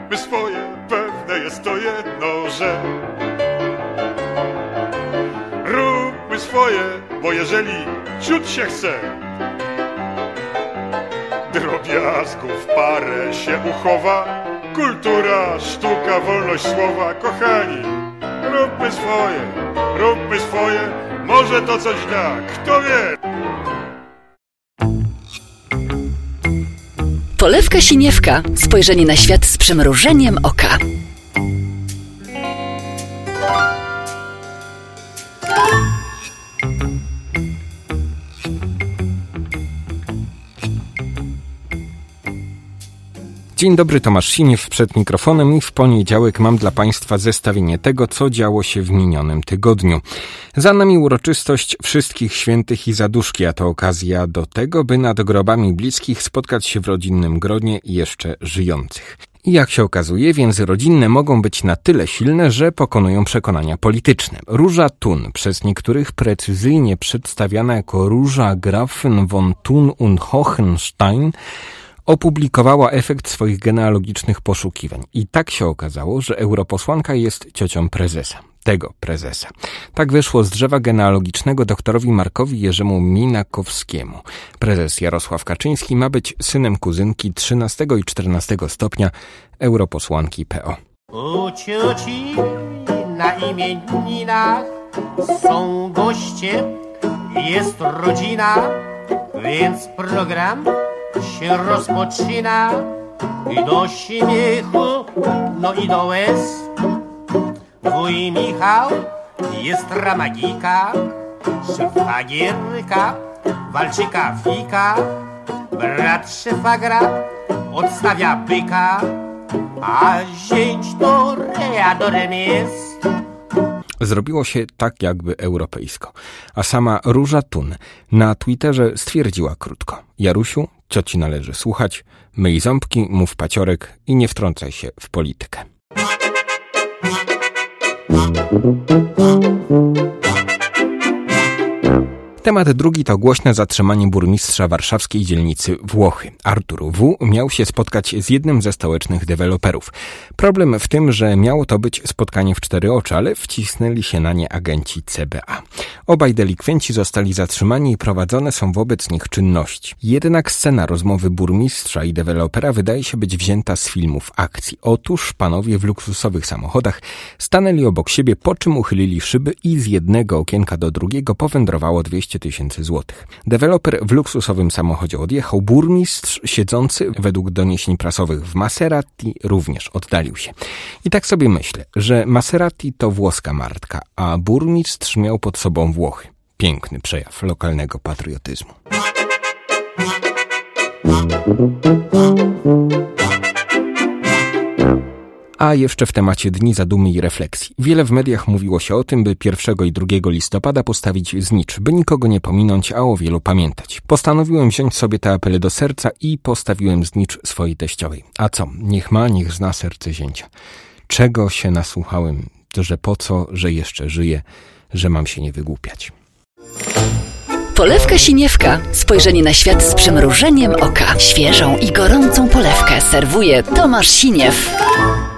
Róbmy swoje, pewne jest to jedno, że róbmy swoje, bo jeżeli ciut się chce, drobiazgów parę się uchowa. Kultura, sztuka, wolność słowa, kochani, róbmy swoje, może to coś da, kto wie. Polewka Siniewka. Spojrzenie na świat z przymrużeniem oka. Dzień dobry, Tomasz Siniew przed mikrofonem i w poniedziałek mam dla Państwa zestawienie tego, co działo się w minionym tygodniu. Za nami uroczystość Wszystkich Świętych i Zaduszki, a to okazja do tego, by nad grobami bliskich spotkać się w rodzinnym gronie jeszcze żyjących. I jak się okazuje, więzy rodzinne mogą być na tyle silne, że pokonują przekonania polityczne. Róża Thun, przez niektórych precyzyjnie przedstawiana jako Róża Grafen von Thun und Hohenstein, opublikowała efekt swoich genealogicznych poszukiwań. I tak się okazało, że europosłanka jest ciocią prezesa. Tego prezesa. Tak wyszło z drzewa genealogicznego doktorowi Markowi Jerzemu Minakowskiemu. Prezes Jarosław Kaczyński ma być synem kuzynki 13 i 14 stopnia europosłanki PO. U cioci na imieninach są goście, jest rodzina, więc program się rozpoczyna i do śmiechu, no i do łez. Wuj Michał jest magika, szwagierka walczyka fika, brat szefagra odstawia byka, a zięć to readorem jest. Zrobiło się tak jakby europejsko. A sama Róża Thun na Twitterze stwierdziła krótko: Jarusiu, cioci należy słuchać, myj ząbki, mów paciorek i nie wtrącaj się w politykę. Temat drugi to głośne zatrzymanie burmistrza warszawskiej dzielnicy Włochy. Artur W. miał się spotkać z jednym ze stołecznych deweloperów. Problem w tym, że miało to być spotkanie w 4 oczy, ale wcisnęli się na nie agenci CBA. Obaj delikwenci zostali zatrzymani i prowadzone są wobec nich czynności. Jednak scena rozmowy burmistrza i dewelopera wydaje się być wzięta z filmów akcji. Otóż panowie w luksusowych samochodach stanęli obok siebie, po czym uchylili szyby i z jednego okienka do drugiego powędrowało 200 000 złotych. Deweloper w luksusowym samochodzie odjechał, burmistrz siedzący według doniesień prasowych w Maserati również oddalił się. I tak sobie myślę, że Maserati to włoska marka, a burmistrz miał pod sobą Włochy. Piękny przejaw lokalnego patriotyzmu. A jeszcze w temacie Dni Zadumy i Refleksji. Wiele w mediach mówiło się o tym, by 1 i 2 listopada postawić znicz, by nikogo nie pominąć, a o wielu pamiętać. Postanowiłem wziąć sobie te apele do serca i postawiłem znicz swojej teściowej. A co? Niech zna serce zięcia. Czego się nasłuchałem, że po co, że jeszcze żyję, że mam się nie wygłupiać. Polewka Siniewka. Spojrzenie na świat z przymrużeniem oka. Świeżą i gorącą polewkę serwuje Tomasz Siniew.